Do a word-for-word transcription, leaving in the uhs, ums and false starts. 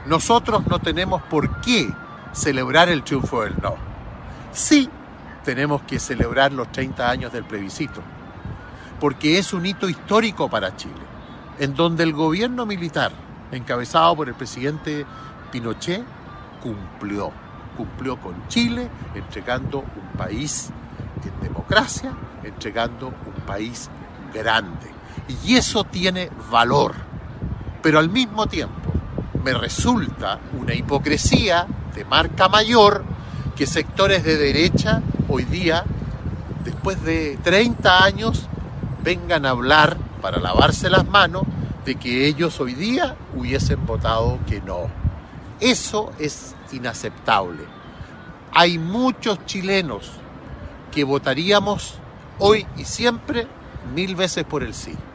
Nosotros no tenemos por qué celebrar el triunfo del no. Sí tenemos que celebrar los treinta años del plebiscito, porque es un hito histórico para Chile, en donde el gobierno militar, encabezado por el presidente Pinochet, cumplió, cumplió con Chile, entregando un país en democracia, entregando un país grande. Y eso tiene valor, pero al mismo tiempo me resulta una hipocresía de marca mayor que sectores de derecha hoy día, después de treinta años, vengan a hablar para lavarse las manos de que ellos hoy día hubiesen votado que no. Eso es inaceptable. Hay muchos chilenos que votaríamos hoy y siempre mil veces por el sí.